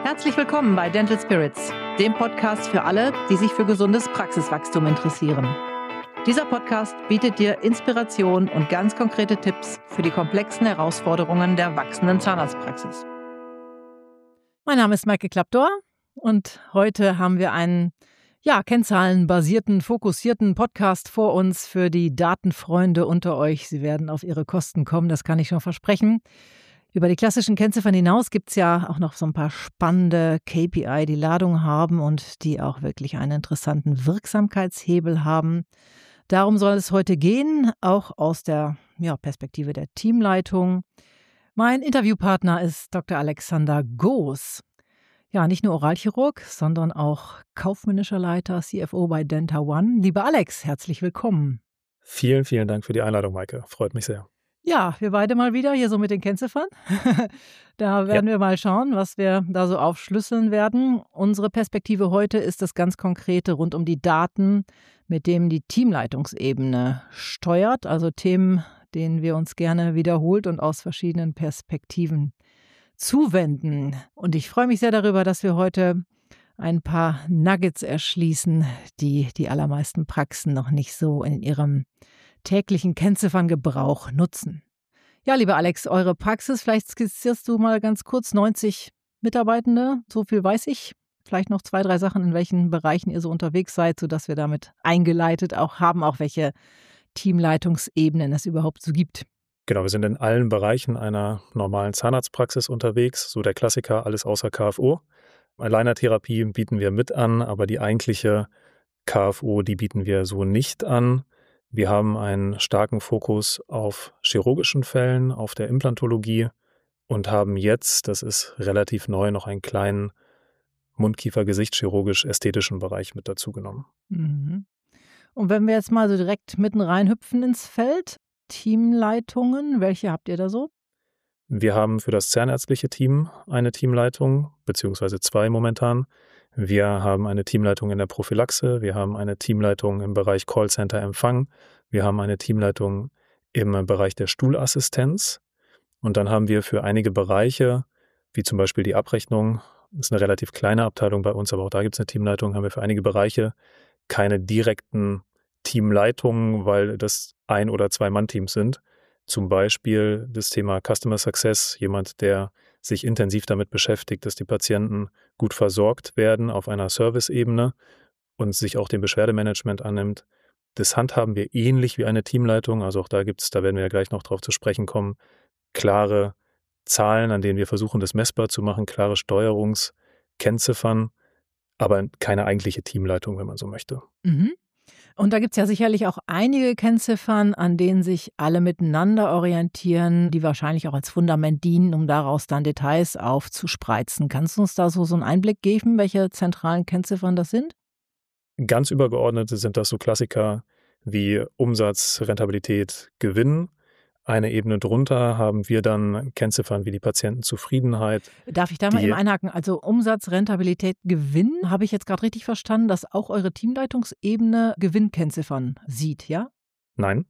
Herzlich willkommen bei Dental Spirits, dem Podcast für alle, die sich für gesundes Praxiswachstum interessieren. Dieser Podcast bietet dir Inspiration und ganz konkrete Tipps für die komplexen Herausforderungen der wachsenden Zahnarztpraxis. Mein Name ist Maike Klapdor und heute haben wir einen kennzahlenbasierten, fokussierten Podcast vor uns für die Datenfreunde unter euch. Sie werden auf ihre Kosten kommen, das kann ich schon versprechen. Über die klassischen Kennziffern hinaus gibt es ja auch noch so ein paar spannende KPI, die Ladung haben und die auch wirklich einen interessanten Wirksamkeitshebel haben. Darum soll es heute gehen, auch aus der Perspektive der Teamleitung. Mein Interviewpartner ist Dr. Alexander Goos. Ja, nicht nur Oralchirurg, sondern auch kaufmännischer Leiter, CFO bei DentaOne. Lieber Alex, herzlich willkommen. Vielen, vielen Dank für die Einladung, Maike. Freut mich sehr. Ja, wir beide mal wieder hier so mit den Kennziffern. Da werden wir mal schauen, was wir da so aufschlüsseln werden. Unsere Perspektive heute ist das ganz Konkrete rund um die Daten, mit denen die Teamleitungsebene steuert. Also Themen, denen wir uns gerne wiederholt und aus verschiedenen Perspektiven zuwenden. Und ich freue mich sehr darüber, dass wir heute ein paar Nuggets erschließen, die die allermeisten Praxen noch nicht so in ihrem täglichen Kennzifferngebrauch nutzen. Ja, lieber Alex, eure Praxis, vielleicht skizzierst du mal ganz kurz 90 Mitarbeitende, so viel weiß ich. Vielleicht noch 2, 3 Sachen, in welchen Bereichen ihr so unterwegs seid, sodass wir damit eingeleitet auch haben, auch welche Teamleitungsebenen es überhaupt so gibt. Genau, wir sind in allen Bereichen einer normalen Zahnarztpraxis unterwegs, so der Klassiker, alles außer KFO. Aligner-Therapie bieten wir mit an, aber die eigentliche KFO, die bieten wir so nicht an. Wir haben einen starken Fokus auf chirurgischen Fällen, auf der Implantologie und haben jetzt, das ist relativ neu, noch einen kleinen Mundkiefer-Gesicht-chirurgisch-ästhetischen Bereich mit dazu genommen. Mhm. Und wenn wir jetzt mal so direkt mitten reinhüpfen ins Feld, Teamleitungen, welche habt ihr da so? Wir haben für das zahnärztliche Team eine Teamleitung, beziehungsweise 2 momentan. Wir haben eine Teamleitung in der Prophylaxe, wir haben eine Teamleitung im Bereich Callcenter-Empfang, wir haben eine Teamleitung im Bereich der Stuhlassistenz und dann haben wir für einige Bereiche, wie zum Beispiel die Abrechnung, das ist eine relativ kleine Abteilung bei uns, aber auch da gibt es eine Teamleitung, haben wir für einige Bereiche keine direkten Teamleitungen, weil das 1- oder 2-Mann-Teams sind. Zum Beispiel das Thema Customer Success, jemand, der sich intensiv damit beschäftigt, dass die Patienten gut versorgt werden auf einer Service-Ebene und sich auch dem Beschwerdemanagement annimmt. Das handhaben wir ähnlich wie eine Teamleitung. Also auch da werden wir ja gleich noch drauf zu sprechen kommen, klare Zahlen, an denen wir versuchen, das messbar zu machen, klare Steuerungskennziffern, aber keine eigentliche Teamleitung, wenn man so möchte. Mhm. Und da gibt es ja sicherlich auch einige Kennziffern, an denen sich alle miteinander orientieren, die wahrscheinlich auch als Fundament dienen, um daraus dann Details aufzuspreizen. Kannst du uns da so einen Einblick geben, welche zentralen Kennziffern das sind? Ganz übergeordnete sind das so Klassiker wie Umsatz, Rentabilität, Gewinn. Eine Ebene drunter haben wir dann Kennziffern wie die Patientenzufriedenheit. Darf ich da mal eben einhaken? Also Umsatz, Rentabilität, Gewinn, habe ich jetzt gerade richtig verstanden, dass auch eure Teamleitungsebene Gewinnkennziffern sieht, ja? Nein.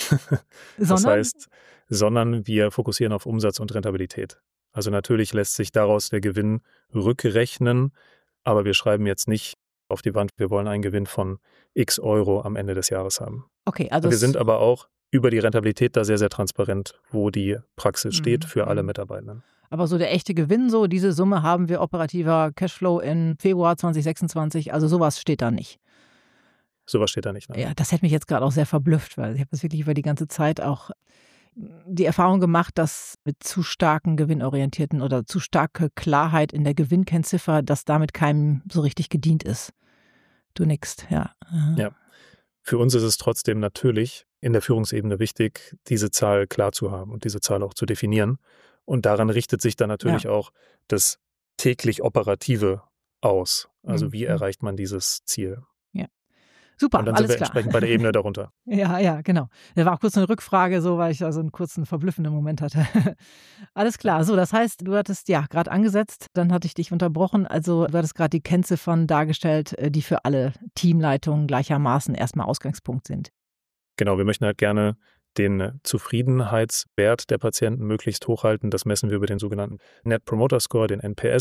Sondern wir fokussieren auf Umsatz und Rentabilität. Also natürlich lässt sich daraus der Gewinn rückrechnen, aber wir schreiben jetzt nicht auf die Wand, wir wollen einen Gewinn von x Euro am Ende des Jahres haben. Okay, also wir sind aber auch über die Rentabilität da sehr, sehr transparent, wo die Praxis steht für alle Mitarbeitenden. Aber so der echte Gewinn, so diese Summe haben wir operativer Cashflow in Februar 2026, also sowas steht da nicht. Sowas steht da nicht. Nein. Ja, das hätte mich jetzt gerade auch sehr verblüfft, weil ich habe das wirklich über die ganze Zeit auch die Erfahrung gemacht, dass mit zu starken gewinnorientierten oder zu starke Klarheit in der Gewinnkennziffer, dass damit keinem so richtig gedient ist. Du nickst, ja. Ja. Für uns ist es trotzdem natürlich in der Führungsebene wichtig, diese Zahl klar zu haben und diese Zahl auch zu definieren. Und daran richtet sich dann natürlich auch das täglich Operative aus. Also wie erreicht man dieses Ziel? Ja. Super, und dann alles sind wir klar. entsprechend bei der Ebene darunter. Ja, genau. Das war auch kurz eine Rückfrage, so, weil ich da so einen kurzen verblüffenden Moment hatte. Alles klar. So, das heißt, du hattest gerade angesetzt, dann hatte ich dich unterbrochen. Also du hattest gerade die Kennziffern dargestellt, die für alle Teamleitungen gleichermaßen erstmal Ausgangspunkt sind. Genau, wir möchten halt gerne den Zufriedenheitswert der Patienten möglichst hochhalten. Das messen wir über den sogenannten Net Promoter Score, den NPS.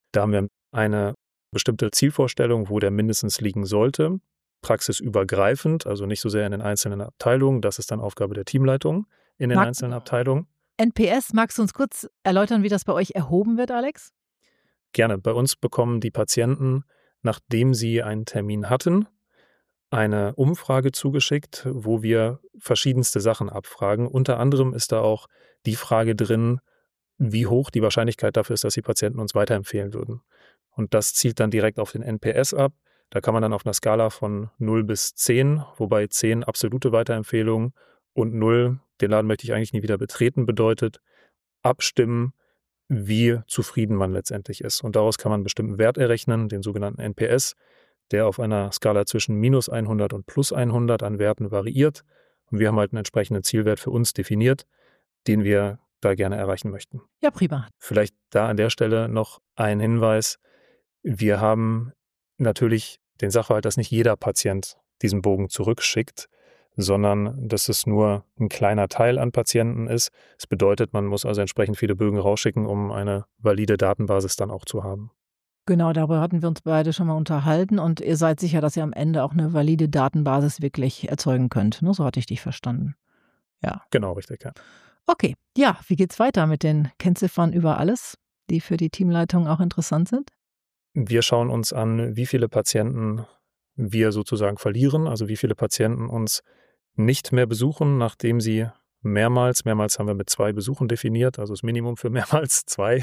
Da haben wir eine bestimmte Zielvorstellung, wo der mindestens liegen sollte, praxisübergreifend, also nicht so sehr in den einzelnen Abteilungen. Das ist dann Aufgabe der Teamleitung in den einzelnen Abteilungen. NPS, magst du uns kurz erläutern, wie das bei euch erhoben wird, Alex? Gerne. Bei uns bekommen die Patienten, nachdem sie einen Termin hatten, eine Umfrage zugeschickt, wo wir verschiedenste Sachen abfragen. Unter anderem ist da auch die Frage drin, wie hoch die Wahrscheinlichkeit dafür ist, dass die Patienten uns weiterempfehlen würden. Und das zielt dann direkt auf den NPS ab. Da kann man dann auf einer Skala von 0 bis 10, wobei 10 absolute Weiterempfehlung und 0, den Laden möchte ich eigentlich nie wieder betreten, bedeutet, abstimmen, wie zufrieden man letztendlich ist. Und daraus kann man einen bestimmten Wert errechnen, den sogenannten NPS, der auf einer Skala zwischen minus 100 und plus 100 an Werten variiert. Und wir haben halt einen entsprechenden Zielwert für uns definiert, den wir da gerne erreichen möchten. Ja, prima. Vielleicht da an der Stelle noch ein Hinweis. Wir haben natürlich den Sachverhalt, dass nicht jeder Patient diesen Bogen zurückschickt, sondern dass es nur ein kleiner Teil an Patienten ist. Das bedeutet, man muss also entsprechend viele Bögen rausschicken, um eine valide Datenbasis dann auch zu haben. Genau, darüber hatten wir uns beide schon mal unterhalten und ihr seid sicher, dass ihr am Ende auch eine valide Datenbasis wirklich erzeugen könnt. Ne? So hatte ich dich verstanden. Ja. Genau, richtig, ja. Okay, ja, wie geht's weiter mit den Kennziffern über alles, die für die Teamleitung auch interessant sind? Wir schauen uns an, wie viele Patienten wir sozusagen verlieren, also wie viele Patienten uns nicht mehr besuchen, nachdem sie mehrmals haben wir mit 2 Besuchen definiert, also das Minimum für mehrmals 2,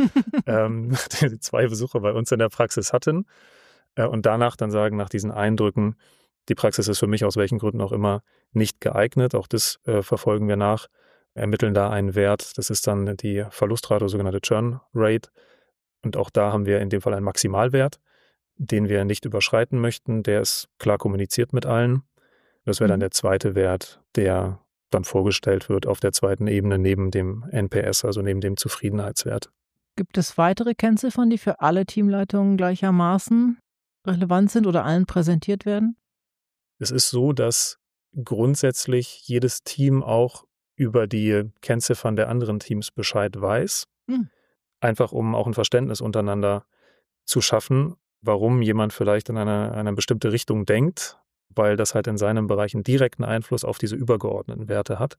nachdem sie 2 Besuche bei uns in der Praxis hatten und danach dann sagen, nach diesen Eindrücken, die Praxis ist für mich aus welchen Gründen auch immer nicht geeignet. Auch das verfolgen wir nach, ermitteln da einen Wert. Das ist dann die Verlustrate, sogenannte Churn Rate. Und auch da haben wir in dem Fall einen Maximalwert, den wir nicht überschreiten möchten. Der ist klar kommuniziert mit allen. Das wäre dann der zweite Wert, der dann vorgestellt wird auf der zweiten Ebene neben dem NPS, also neben dem Zufriedenheitswert. Gibt es weitere Kennziffern, die für alle Teamleitungen gleichermaßen relevant sind oder allen präsentiert werden? Es ist so, dass grundsätzlich jedes Team auch über die Kennziffern der anderen Teams Bescheid weiß. Einfach um auch ein Verständnis untereinander zu schaffen, warum jemand vielleicht in eine bestimmte Richtung denkt, weil das halt in seinem Bereich einen direkten Einfluss auf diese übergeordneten Werte hat.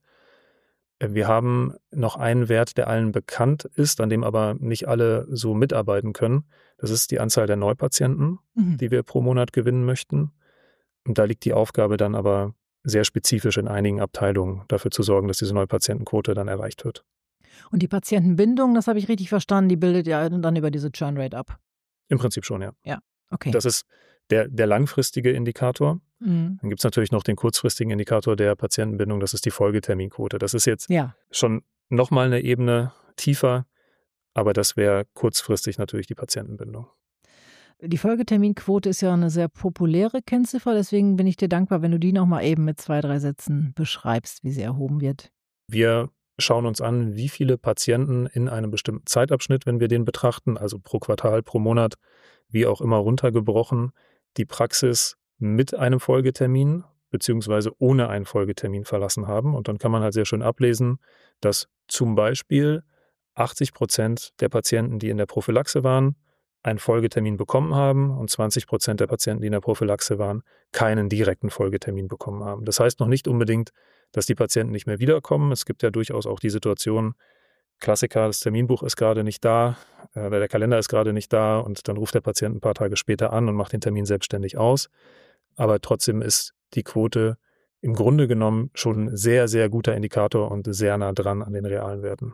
Wir haben noch einen Wert, der allen bekannt ist, an dem aber nicht alle so mitarbeiten können. Das ist die Anzahl der Neupatienten, die wir pro Monat gewinnen möchten. Und da liegt die Aufgabe dann aber sehr spezifisch in einigen Abteilungen, dafür zu sorgen, dass diese Neupatientenquote dann erreicht wird. Und die Patientenbindung, das habe ich richtig verstanden, die bildet ja dann über diese Churn Rate ab. Im Prinzip schon, ja. Ja, okay. Das ist der langfristige Indikator. Dann gibt es natürlich noch den kurzfristigen Indikator der Patientenbindung, das ist die Folgeterminquote. Das ist jetzt schon nochmal eine Ebene tiefer, aber das wäre kurzfristig natürlich die Patientenbindung. Die Folgeterminquote ist ja eine sehr populäre Kennziffer, deswegen bin ich dir dankbar, wenn du die noch mal eben mit 2, 3 Sätzen beschreibst, wie sie erhoben wird. Wir schauen uns an, wie viele Patienten in einem bestimmten Zeitabschnitt, wenn wir den betrachten, also pro Quartal, pro Monat, wie auch immer runtergebrochen, die Praxis mit einem Folgetermin beziehungsweise ohne einen Folgetermin verlassen haben. Und dann kann man halt sehr schön ablesen, dass zum Beispiel 80% der Patienten, die in der Prophylaxe waren, einen Folgetermin bekommen haben und 20% der Patienten, die in der Prophylaxe waren, keinen direkten Folgetermin bekommen haben. Das heißt noch nicht unbedingt, dass die Patienten nicht mehr wiederkommen. Es gibt ja durchaus auch die Situation, Klassiker, das Terminbuch ist gerade nicht da, der Kalender ist gerade nicht da und dann ruft der Patient ein paar Tage später an und macht den Termin selbstständig aus. Aber trotzdem ist die Quote im Grunde genommen schon ein sehr, sehr guter Indikator und sehr nah dran an den realen Werten.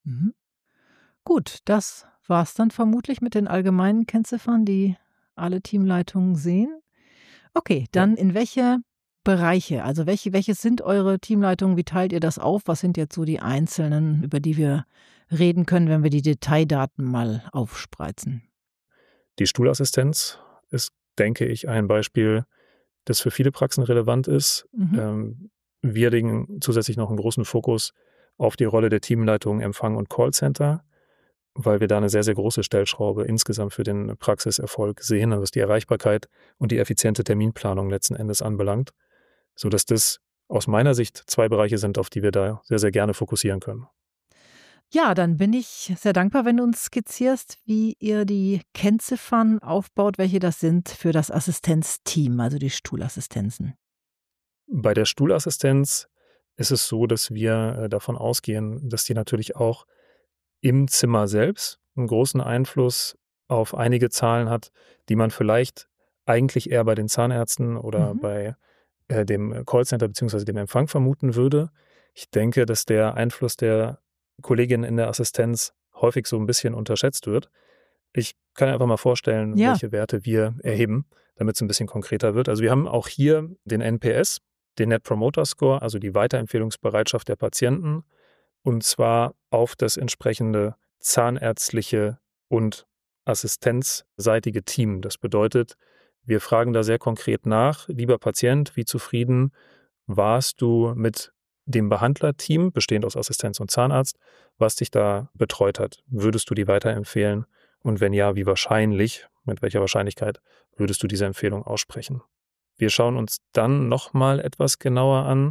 Gut, das war es dann vermutlich mit den allgemeinen Kennziffern, die alle Teamleitungen sehen. Okay, dann in welche Bereiche, also welche sind eure Teamleitungen, wie teilt ihr das auf? Was sind jetzt so die einzelnen, über die wir reden können, wenn wir die Detaildaten mal aufspreizen? Die Stuhlassistenz ist, denke ich, ein Beispiel, das für viele Praxen relevant ist. Wir legen zusätzlich noch einen großen Fokus auf die Rolle der Teamleitung Empfang und Callcenter, weil wir da eine sehr, sehr große Stellschraube insgesamt für den Praxiserfolg sehen, also was die Erreichbarkeit und die effiziente Terminplanung letzten Endes anbelangt, sodass das aus meiner Sicht 2 Bereiche sind, auf die wir da sehr, sehr gerne fokussieren können. Ja, dann bin ich sehr dankbar, wenn du uns skizzierst, wie ihr die Kennziffern aufbaut, welche das sind für das Assistenzteam, also die Stuhlassistenzen. Bei der Stuhlassistenz ist es so, dass wir davon ausgehen, dass die natürlich auch im Zimmer selbst einen großen Einfluss auf einige Zahlen hat, die man vielleicht eigentlich eher bei den Zahnärzten oder Mhm. bei dem Callcenter bzw. dem Empfang vermuten würde. Ich denke, dass der Einfluss der Kollegin in der Assistenz häufig so ein bisschen unterschätzt wird. Ich kann einfach mal vorstellen, Ja. welche Werte wir erheben, damit es ein bisschen konkreter wird. Also, wir haben auch hier den NPS, den Net Promoter Score, also die Weiterempfehlungsbereitschaft der Patienten, und zwar auf das entsprechende zahnärztliche und assistenzseitige Team. Das bedeutet, wir fragen da sehr konkret nach: „Lieber Patient, wie zufrieden warst du mit dem Behandlerteam, bestehend aus Assistenz und Zahnarzt, was dich da betreut hat? Würdest du die weiterempfehlen? Und wenn ja, wie wahrscheinlich, mit welcher Wahrscheinlichkeit würdest du diese Empfehlung aussprechen?“ Wir schauen uns dann nochmal etwas genauer an,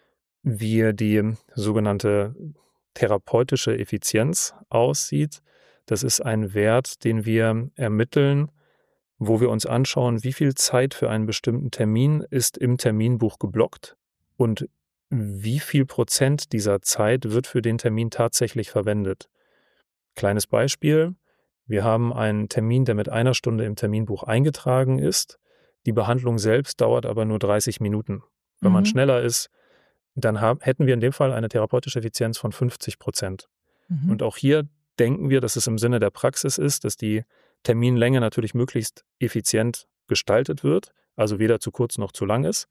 wie die sogenannte therapeutische Effizienz aussieht. Das ist ein Wert, den wir ermitteln, wo wir uns anschauen, wie viel Zeit für einen bestimmten Termin ist im Terminbuch geblockt und wie viel Prozent dieser Zeit wird für den Termin tatsächlich verwendet. Kleines Beispiel: Wir haben einen Termin, der mit 1 Stunde im Terminbuch eingetragen ist. Die Behandlung selbst dauert aber nur 30 Minuten. Wenn man Mhm. schneller ist, dann hätten wir in dem Fall eine therapeutische Effizienz von 50%. Mhm. Und auch hier denken wir, dass es im Sinne der Praxis ist, dass die Terminlänge natürlich möglichst effizient gestaltet wird, also weder zu kurz noch zu lang ist.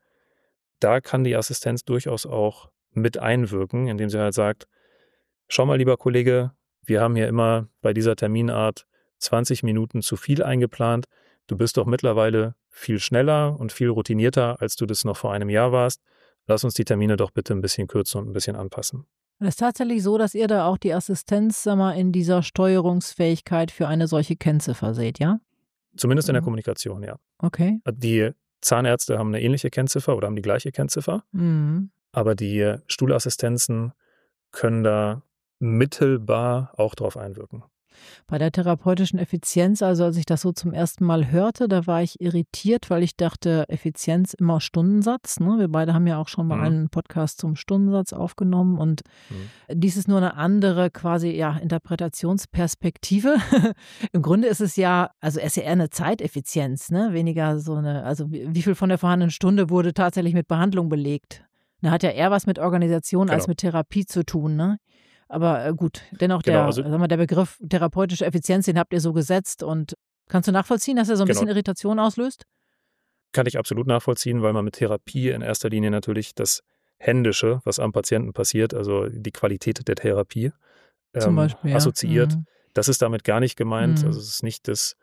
Da kann die Assistenz durchaus auch mit einwirken, indem sie halt sagt: „Schau mal, lieber Kollege, wir haben hier immer bei dieser Terminart 20 Minuten zu viel eingeplant. Du bist doch mittlerweile viel schneller und viel routinierter, als du das noch vor einem Jahr warst. Lass uns die Termine doch bitte ein bisschen kürzen und ein bisschen anpassen.“ Und es ist tatsächlich so, dass ihr da auch die Assistenz, sag mal, in dieser Steuerungsfähigkeit für eine solche Kennziffer seht, ja? Zumindest in der Mhm. Kommunikation, ja. Okay. Die Zahnärzte haben eine ähnliche Kennziffer oder haben die gleiche Kennziffer, Mhm. aber die Stuhlassistenzen können da mittelbar auch drauf einwirken. Bei der therapeutischen Effizienz, also als ich das so zum ersten Mal hörte, da war ich irritiert, weil ich dachte, Effizienz immer Stundensatz, ne? Wir beide haben ja auch schon mal Mhm. einen Podcast zum Stundensatz aufgenommen und Mhm. dies ist nur eine andere quasi, ja, Interpretationsperspektive. Im Grunde ist es ja, also es ist ja eher eine Zeiteffizienz, ne? Weniger so eine, also wie viel von der vorhandenen Stunde wurde tatsächlich mit Behandlung belegt? Ne, hat ja eher was mit Organisation als Genau, mit Therapie zu tun, ne? Aber, gut, dennoch genau, der, also sagen wir, der Begriff therapeutische Effizienz, den habt ihr so gesetzt und kannst du nachvollziehen, dass er so ein genau, bisschen Irritation auslöst? kann ich absolut nachvollziehen, weil man mit Therapie in erster Linie natürlich das Händische, was am Patienten passiert, also die Qualität der Therapie, Zum Beispiel, ja. assoziiert. Mhm. Das ist damit gar nicht gemeint. Also, Mhm. es ist nicht das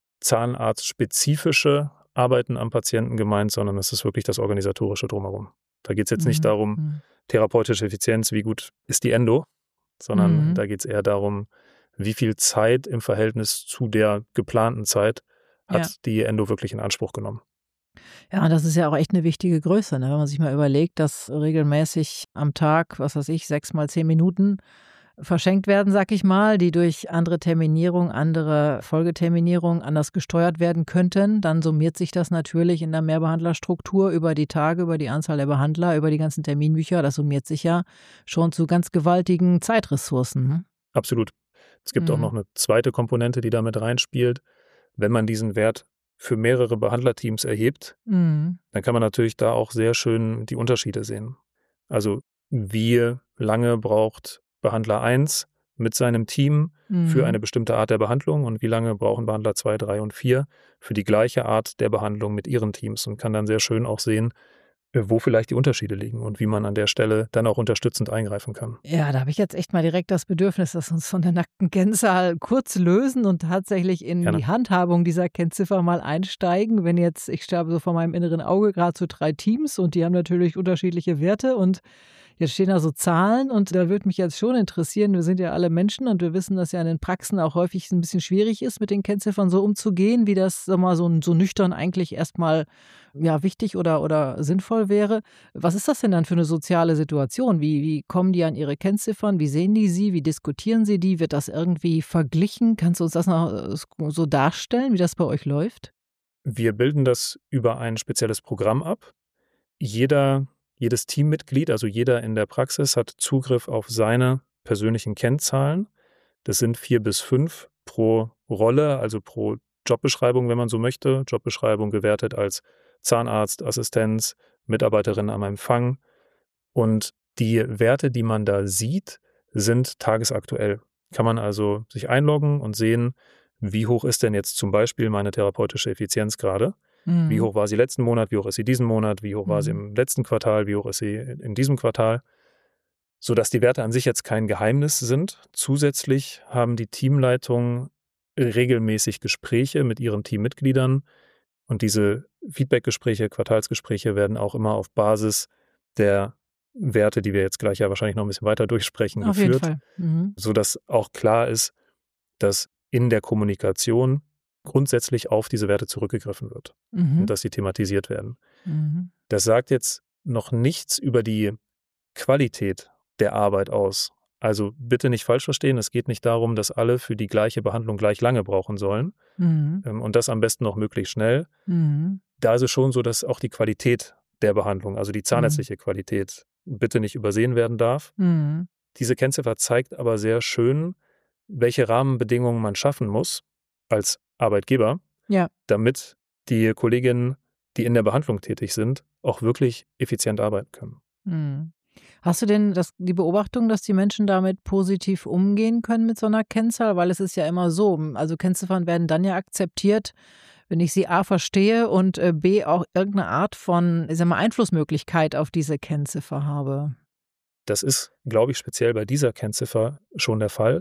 zahnarztspezifische Arbeiten am Patienten gemeint, sondern es ist wirklich das Organisatorische drumherum. Da geht es jetzt nicht Mhm. darum, Mhm. therapeutische Effizienz, wie gut ist die Endo, sondern Mhm. da geht es eher darum, wie viel Zeit im Verhältnis zu der geplanten Zeit Ja. hat die Endo wirklich in Anspruch genommen. Ja, und das ist ja auch echt eine wichtige Größe, ne? Wenn man sich mal überlegt, dass regelmäßig am Tag, was weiß ich, 6 mal 10 Minuten verschenkt werden, sag ich mal, die durch andere Terminierung, andere Folgeterminierung anders gesteuert werden könnten, dann summiert sich das natürlich in der Mehrbehandlerstruktur über die Tage, über die Anzahl der Behandler, über die ganzen Terminbücher. Das summiert sich ja schon zu ganz gewaltigen Zeitressourcen, ne? Absolut. Es gibt auch noch Mhm. eine zweite Komponente, die da mit reinspielt. Wenn man diesen Wert für mehrere Behandlerteams erhebt, Mhm. dann kann man natürlich da auch sehr schön die Unterschiede sehen. Also, wie lange braucht Behandler 1 mit seinem Team für Mhm. eine bestimmte Art der Behandlung und wie lange brauchen Behandler 2, 3 und 4 für die gleiche Art der Behandlung mit ihren Teams, und kann dann sehr schön auch sehen, wo vielleicht die Unterschiede liegen und wie man an der Stelle dann auch unterstützend eingreifen kann. Ja, da habe ich jetzt echt mal direkt das Bedürfnis, dass wir uns von der nackten Kennzahl kurz lösen und tatsächlich in Gerne. die Handhabung dieser Kennziffer mal einsteigen. Wenn jetzt, ich habe so vor meinem inneren Auge gerade so 3 Teams und die haben natürlich unterschiedliche Werte und Jetzt stehen da so Zahlen und da würde mich jetzt schon interessieren, wir sind ja alle Menschen und wir wissen, dass ja in den Praxen auch häufig ein bisschen schwierig ist, mit den Kennziffern so umzugehen, wie das sag mal, so nüchtern eigentlich erstmal ja, wichtig oder sinnvoll wäre. Was ist das denn dann für eine soziale Situation? Wie kommen die an ihre Kennziffern? Wie sehen die sie? Wie diskutieren sie die? Wird das irgendwie verglichen? Kannst du uns das noch so darstellen, wie das bei euch läuft? Wir bilden das über ein spezielles Programm ab. Jedes Teammitglied, also jeder in der Praxis, hat Zugriff auf seine persönlichen Kennzahlen. Das sind 4 bis 5 pro Rolle, also pro Jobbeschreibung, wenn man so möchte. Jobbeschreibung gewertet als Zahnarzt, Assistenz, Mitarbeiterin am Empfang. Und die Werte, die man da sieht, sind tagesaktuell. Kann man also sich einloggen und sehen, wie hoch ist denn jetzt zum Beispiel meine therapeutische Effizienz gerade? Wie hoch war sie letzten Monat? Wie hoch ist sie diesen Monat? Wie hoch war sie im letzten Quartal? Wie hoch ist sie in diesem Quartal? Sodass die Werte an sich jetzt kein Geheimnis sind. Zusätzlich haben die Teamleitungen regelmäßig Gespräche mit ihren Teammitgliedern. Und diese Feedbackgespräche, Quartalsgespräche werden auch immer auf Basis der Werte, die wir jetzt gleich ja wahrscheinlich noch ein bisschen weiter durchsprechen, Auf jeden geführt. Fall. Sodass auch klar ist, dass in der Kommunikation grundsätzlich auf diese Werte zurückgegriffen wird und dass sie thematisiert werden. Das sagt jetzt noch nichts über die Qualität der Arbeit aus. Also bitte nicht falsch verstehen, es geht nicht darum, dass alle für die gleiche Behandlung gleich lange brauchen sollen und das am besten noch möglichst schnell. Da ist es schon so, dass auch die Qualität der Behandlung, also die zahnärztliche Qualität, bitte nicht übersehen werden darf. Diese Kennziffer zeigt aber sehr schön, welche Rahmenbedingungen man schaffen muss als Arbeitgeber, damit die Kolleginnen, die in der Behandlung tätig sind, auch wirklich effizient arbeiten können. Hast du denn die Beobachtung, dass die Menschen damit positiv umgehen können mit so einer Kennzahl? Weil es ist ja immer so, also Kennziffern werden dann ja akzeptiert, wenn ich sie A verstehe und B auch irgendeine Art von, ich sag mal, Einflussmöglichkeit auf diese Kennziffer habe. Das ist, glaube ich, speziell bei dieser Kennziffer schon der Fall,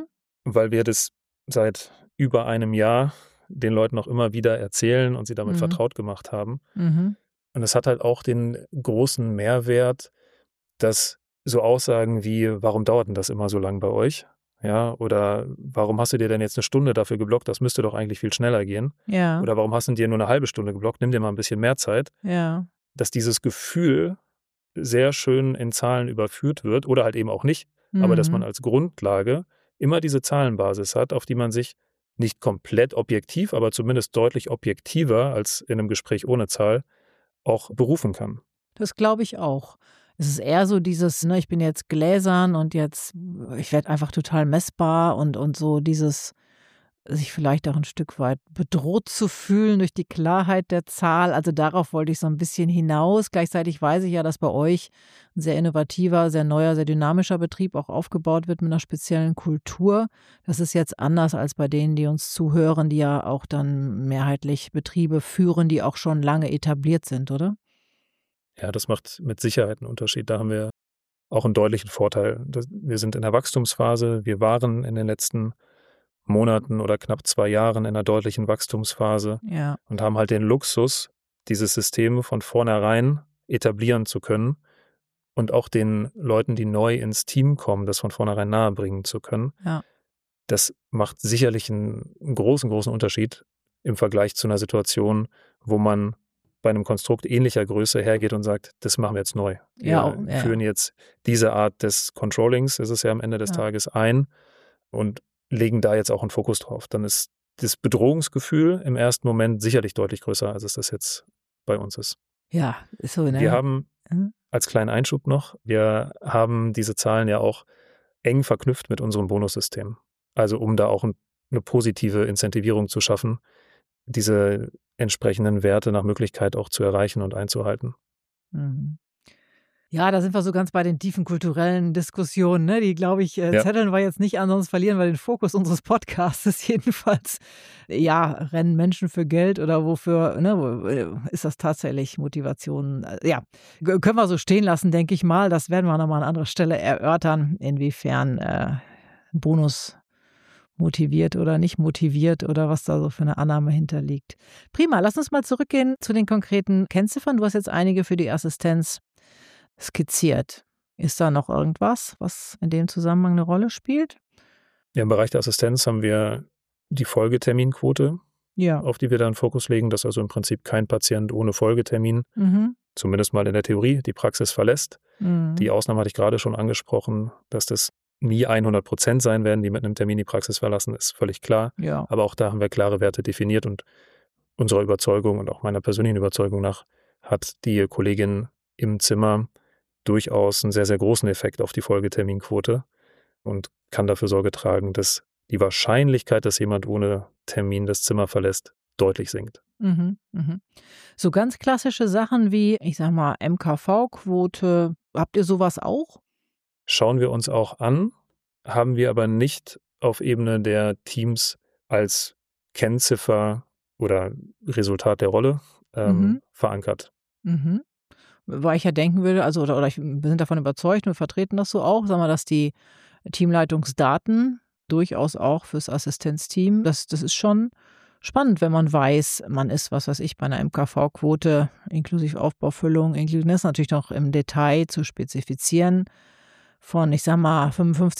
weil wir das seit über einem Jahr den Leuten auch immer wieder erzählen und sie damit vertraut gemacht haben. Und es hat halt auch den großen Mehrwert, dass so Aussagen wie, warum dauert denn das immer so lang bei euch? Ja, oder warum hast du dir denn jetzt eine Stunde dafür geblockt? Das müsste doch eigentlich viel schneller gehen. Ja. Oder warum hast du dir nur eine halbe Stunde geblockt? Nimm dir mal ein bisschen mehr Zeit. Ja. Dass dieses Gefühl sehr schön in Zahlen überführt wird oder halt eben auch nicht, aber dass man als Grundlage immer diese Zahlenbasis hat, auf die man sich nicht komplett objektiv, aber zumindest deutlich objektiver als in einem Gespräch ohne Zahl auch berufen kann. Das glaube ich auch. Es ist eher so dieses, ne, ich bin jetzt gläsern und jetzt, ich werde einfach total messbar und so dieses, sich vielleicht auch ein Stück weit bedroht zu fühlen durch die Klarheit der Zahl. Also darauf wollte ich so ein bisschen hinaus. Gleichzeitig weiß ich ja, dass bei euch ein sehr innovativer, sehr neuer, sehr dynamischer Betrieb auch aufgebaut wird mit einer speziellen Kultur. Das ist jetzt anders als bei denen, die uns zuhören, die ja auch dann mehrheitlich Betriebe führen, die auch schon lange etabliert sind, oder? Ja, das macht mit Sicherheit einen Unterschied. Da haben wir auch einen deutlichen Vorteil. Wir sind in der Wachstumsphase. Wir waren in den letzten Monaten oder knapp 2 Jahren in einer deutlichen Wachstumsphase und haben halt den Luxus, dieses System von vornherein etablieren zu können und auch den Leuten, die neu ins Team kommen, das von vornherein nahebringen zu können. Ja. Das macht sicherlich einen großen Unterschied im Vergleich zu einer Situation, wo man bei einem Konstrukt ähnlicher Größe hergeht und sagt, das machen wir jetzt neu. Wir führen jetzt diese Art des Controllings, ist es ja am Ende des Tages, ein und legen da jetzt auch einen Fokus drauf. Dann ist das Bedrohungsgefühl im ersten Moment sicherlich deutlich größer, als es das jetzt bei uns ist. Ja, ist so, ne? Wir haben, als kleinen Einschub noch, wir haben diese Zahlen ja auch eng verknüpft mit unserem Bonussystem. Also um da auch eine positive Incentivierung zu schaffen, diese entsprechenden Werte nach Möglichkeit auch zu erreichen und einzuhalten. Ja, da sind wir so ganz bei den tiefen kulturellen Diskussionen, ne? Die, glaube ich, zetteln wir jetzt nicht an, sonst verlieren wir den Fokus unseres Podcasts. Jedenfalls, rennen Menschen für Geld oder wofür, ne? Ist das tatsächlich Motivation? Ja, können wir so stehen lassen, denke ich mal. Das werden wir nochmal an anderer Stelle erörtern, inwiefern Bonus motiviert oder nicht motiviert oder was da so für eine Annahme hinterliegt. Prima, lass uns mal zurückgehen zu den konkreten Kennziffern. Du hast jetzt einige für die Assistenz skizziert. Ist da noch irgendwas, was in dem Zusammenhang eine Rolle spielt? Ja, im Bereich der Assistenz haben wir die Folgeterminquote, Ja. auf die wir da einen Fokus legen, dass also im Prinzip kein Patient ohne Folgetermin, Mhm. zumindest mal in der Theorie, die Praxis verlässt. Die Mhm. Ausnahme hatte ich gerade schon angesprochen, dass das nie 100% sein werden, die mit einem Termin die Praxis verlassen, ist völlig klar. Ja. Aber auch da haben wir klare Werte definiert und unserer Überzeugung und auch meiner persönlichen Überzeugung nach hat die Kollegin im Zimmer durchaus einen sehr, sehr großen Effekt auf die Folgeterminquote und kann dafür Sorge tragen, dass die Wahrscheinlichkeit, dass jemand ohne Termin das Zimmer verlässt, deutlich sinkt. Mhm. Mhm. So ganz klassische Sachen wie, ich sage mal, MKV-Quote, habt ihr sowas auch? Schauen wir uns auch an, haben wir aber nicht auf Ebene der Teams als Kennziffer oder Resultat der Rolle Mhm. verankert. Mhm. Weil ich ja denken würde, also oder wir sind davon überzeugt, wir vertreten das so auch, sagen wir, dass die Teamleitungsdaten durchaus auch fürs Assistenzteam, das ist schon spannend, wenn man weiß, man ist, was weiß ich, bei einer MKV-Quote inklusive Aufbaufüllung, inklusive das natürlich noch im Detail zu spezifizieren von, ich sage mal,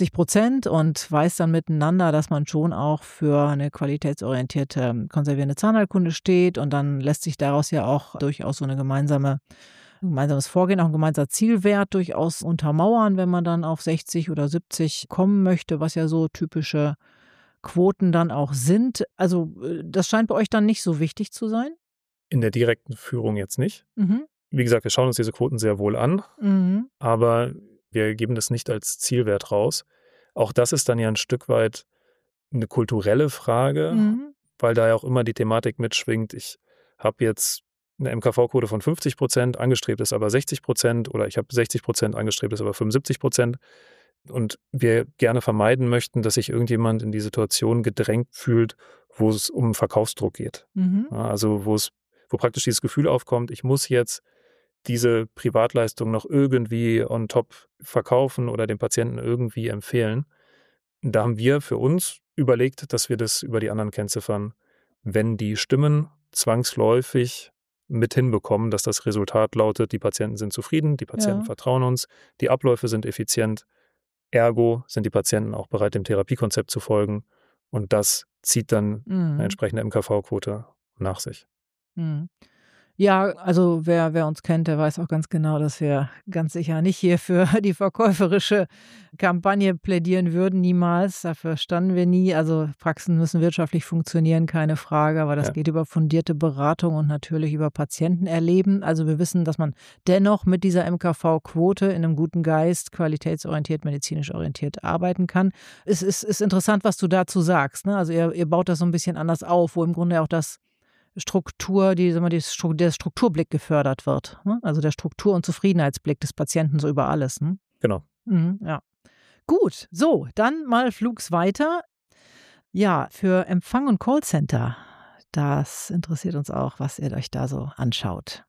55% und weiß dann miteinander, dass man schon auch für eine qualitätsorientierte konservierende Zahnheilkunde steht und dann lässt sich daraus ja auch durchaus so eine gemeinsames Vorgehen, auch ein gemeinsamer Zielwert durchaus untermauern, wenn man dann auf 60 oder 70 kommen möchte, was ja so typische Quoten dann auch sind. Also, das scheint bei euch dann nicht so wichtig zu sein? In der direkten Führung jetzt nicht. Mhm. Wie gesagt, wir schauen uns diese Quoten sehr wohl an, Mhm. aber wir geben das nicht als Zielwert raus. Auch das ist dann ja ein Stück weit eine kulturelle Frage, Mhm. weil da ja auch immer die Thematik mitschwingt. Ich habe jetzt eine MKV-Quote von 50%, angestrebt ist aber 60% oder ich habe 60%, angestrebt ist aber 75%. Und wir gerne vermeiden möchten, dass sich irgendjemand in die Situation gedrängt fühlt, wo es um Verkaufsdruck geht. Mhm. Ja, also wo praktisch dieses Gefühl aufkommt, ich muss jetzt diese Privatleistung noch irgendwie on top verkaufen oder dem Patienten irgendwie empfehlen. Da haben wir für uns überlegt, dass wir das über die anderen Kennziffern, wenn die stimmen, zwangsläufig mit hinbekommen, dass das Resultat lautet, die Patienten sind zufrieden, die Patienten Ja. vertrauen uns, die Abläufe sind effizient, ergo sind die Patienten auch bereit, dem Therapiekonzept zu folgen und das zieht dann eine Mhm. entsprechende MKV-Quote nach sich. Mhm. Ja, also wer uns kennt, der weiß auch ganz genau, dass wir ganz sicher nicht hier für die verkäuferische Kampagne plädieren würden, niemals. Dafür standen wir nie. Also Praxen müssen wirtschaftlich funktionieren, keine Frage, aber das Ja. geht über fundierte Beratung und natürlich über Patientenerleben. Also wir wissen, dass man dennoch mit dieser MKV-Quote in einem guten Geist, qualitätsorientiert, medizinisch orientiert arbeiten kann. Es ist interessant, was du dazu sagst, ne? Also ihr baut das so ein bisschen anders auf, wo im Grunde auch das Struktur, sagen wir, der Strukturblick gefördert wird, ne? Also, der Struktur und Zufriedenheitsblick des Patienten so über alles, ne? Genau. Mhm, ja. Gut, so, dann mal flugs weiter. Ja, für Empfang und Callcenter, das interessiert uns auch, was ihr euch da so anschaut.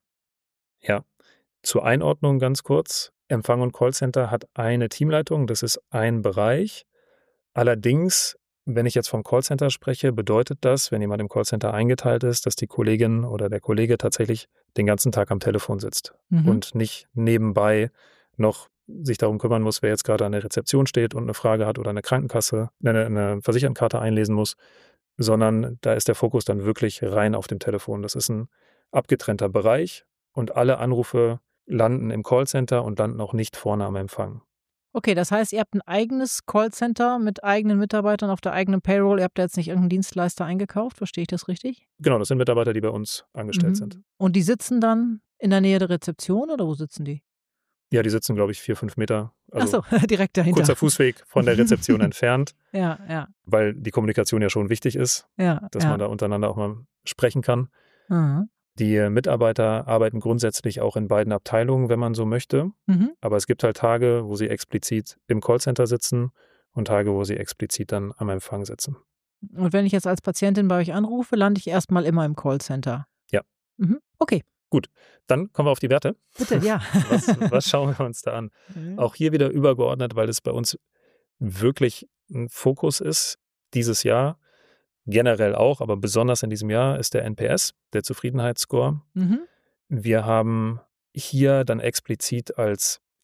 Ja. Zur Einordnung ganz kurz. Empfang und Callcenter hat eine Teamleitung, das ist ein Bereich. Allerdings, wenn ich jetzt vom Callcenter spreche, bedeutet das, wenn jemand im Callcenter eingeteilt ist, dass die Kollegin oder der Kollege tatsächlich den ganzen Tag am Telefon sitzt Mhm. und nicht nebenbei noch sich darum kümmern muss, wer jetzt gerade an der Rezeption steht und eine Frage hat oder eine Krankenkasse, eine Versichertenkarte einlesen muss, sondern da ist der Fokus dann wirklich rein auf dem Telefon. Das ist ein abgetrennter Bereich und alle Anrufe landen im Callcenter und landen auch nicht vorne am Empfang. Okay, das heißt, ihr habt 'n eigenes Callcenter mit eigenen Mitarbeitern auf der eigenen Payroll. Ihr habt da jetzt nicht irgend 'n Dienstleister eingekauft, verstehe ich das richtig? Genau, das sind Mitarbeiter, die bei uns angestellt sind. Mhm. Und die sitzen dann in der Nähe der Rezeption oder wo sitzen die? Ja, die sitzen, glaube ich, 4, 5 Meter, Ach also so, direkt dahinter. kurzer Fußweg von der Rezeption entfernt, Ja, ja, weil die Kommunikation ja schon wichtig ist, ja, dass ja. man da untereinander auch mal sprechen kann. Mhm. Die Mitarbeiter arbeiten grundsätzlich auch in beiden Abteilungen, wenn man so möchte. Mhm. Aber es gibt halt Tage, wo sie explizit im Callcenter sitzen und Tage, wo sie explizit dann am Empfang sitzen. Und wenn ich jetzt als Patientin bei euch anrufe, lande ich erst mal immer im Callcenter? Ja, Mhm. Okay, gut. Dann kommen wir auf die Werte. bitte, ja. Was schauen wir uns da an? Mhm. Auch hier wieder übergeordnet, weil es bei uns wirklich ein Fokus ist dieses Jahr. Generell auch, aber besonders in diesem Jahr ist der NPS, der Zufriedenheitsscore. Mhm. Wir haben hier dann explizit als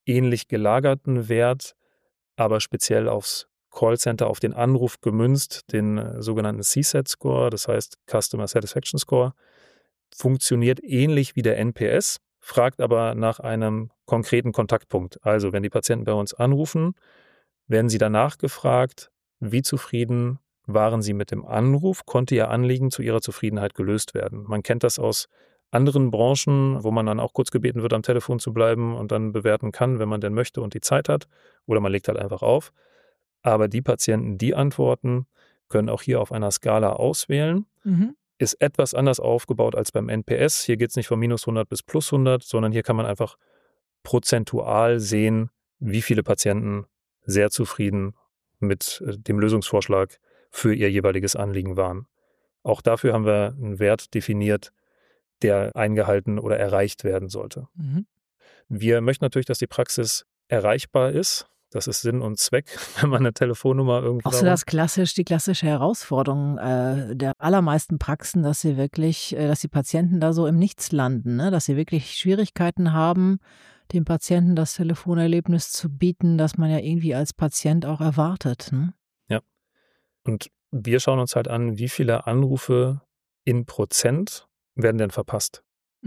ähnlich gelagerten Wert, aber speziell aufs Callcenter, auf den Anruf gemünzt, den sogenannten CSAT-Score, das heißt Customer Satisfaction Score, funktioniert ähnlich wie der NPS, fragt aber nach einem konkreten Kontaktpunkt. Also wenn die Patienten bei uns anrufen, werden sie danach gefragt, wie zufrieden waren sie mit dem Anruf, konnte ihr Anliegen zu ihrer Zufriedenheit gelöst werden. Man kennt das aus anderen Branchen, wo man dann auch kurz gebeten wird, am Telefon zu bleiben und dann bewerten kann, wenn man denn möchte und die Zeit hat, oder man legt halt einfach auf. Aber die Patienten, die antworten, können auch hier auf einer Skala auswählen. Ist etwas anders aufgebaut als beim NPS. Hier geht es nicht von minus 100 bis plus 100, sondern hier kann man einfach prozentual sehen, wie viele Patienten sehr zufrieden mit dem Lösungsvorschlag für ihr jeweiliges Anliegen waren. Auch dafür haben wir einen Wert definiert, der eingehalten oder erreicht werden sollte. Wir möchten natürlich, dass die Praxis erreichbar ist. Das ist Sinn und Zweck, wenn man eine Telefonnummer irgendwo. Auch so die klassische Herausforderung der allermeisten Praxen, dass sie wirklich, dass die Patienten da so im Nichts landen, ne? Dass sie wirklich Schwierigkeiten haben, dem Patienten das Telefonerlebnis zu bieten, das man ja irgendwie als Patient auch erwartet. Ne? Ja. Und wir schauen uns halt an, wie viele Anrufe in Prozent werden denn verpasst.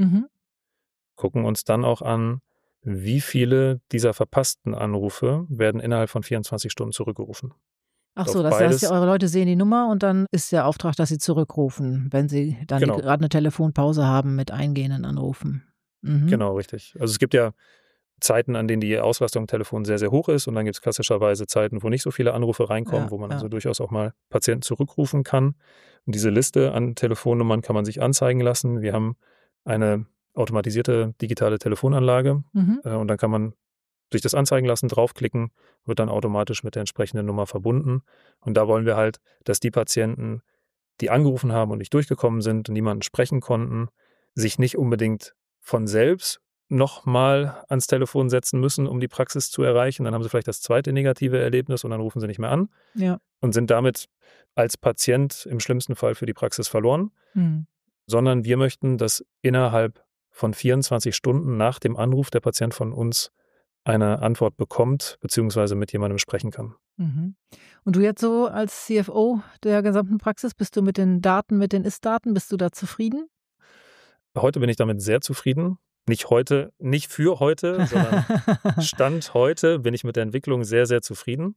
Gucken uns dann auch an, wie viele dieser verpassten Anrufe werden innerhalb von 24 Stunden zurückgerufen. Ach so, das heißt, eure Leute sehen die Nummer und dann ist der Auftrag, dass sie zurückrufen, wenn sie dann gerade eine Telefonpause haben mit eingehenden Anrufen. Genau, richtig. Also es gibt ja Zeiten, an denen die Auslastung am Telefon sehr, sehr hoch ist und dann gibt es klassischerweise Zeiten, wo nicht so viele Anrufe reinkommen, wo man also durchaus auch mal Patienten zurückrufen kann. Und diese Liste an Telefonnummern kann man sich anzeigen lassen. Wir haben eine automatisierte digitale Telefonanlage und dann kann man sich das anzeigen lassen, draufklicken, wird dann automatisch mit der entsprechenden Nummer verbunden. Und da wollen wir halt, dass die Patienten, die angerufen haben und nicht durchgekommen sind und niemanden sprechen konnten, sich nicht unbedingt von selbst nochmal ans Telefon setzen müssen, um die Praxis zu erreichen. Dann haben sie vielleicht das zweite negative Erlebnis und dann rufen sie nicht mehr an und sind damit als Patient im schlimmsten Fall für die Praxis verloren. Sondern wir möchten, dass innerhalb von 24 Stunden nach dem Anruf der Patient von uns eine Antwort bekommt, beziehungsweise mit jemandem sprechen kann. Und du jetzt so als CFO der gesamten Praxis, bist du mit den Daten, mit den Ist-Daten, bist du da zufrieden? Heute bin ich damit sehr zufrieden. Nicht für heute, sondern Stand heute bin ich mit der Entwicklung sehr, sehr zufrieden.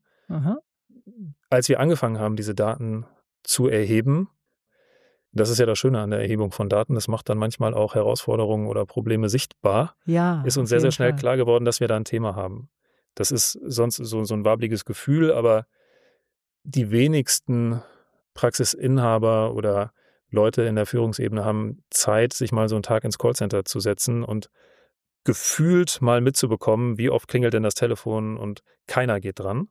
Als wir angefangen haben, diese Daten zu erheben, das ist ja das Schöne an der Erhebung von Daten, das macht dann manchmal auch Herausforderungen oder Probleme sichtbar, ist uns sehr, sehr schnell klar geworden, dass wir da ein Thema haben. Das ist sonst so ein wabliges Gefühl, aber die wenigsten Praxisinhaber oder Leute in der Führungsebene haben Zeit, sich mal so einen Tag ins Callcenter zu setzen und gefühlt mal mitzubekommen, wie oft klingelt denn das Telefon und keiner geht dran.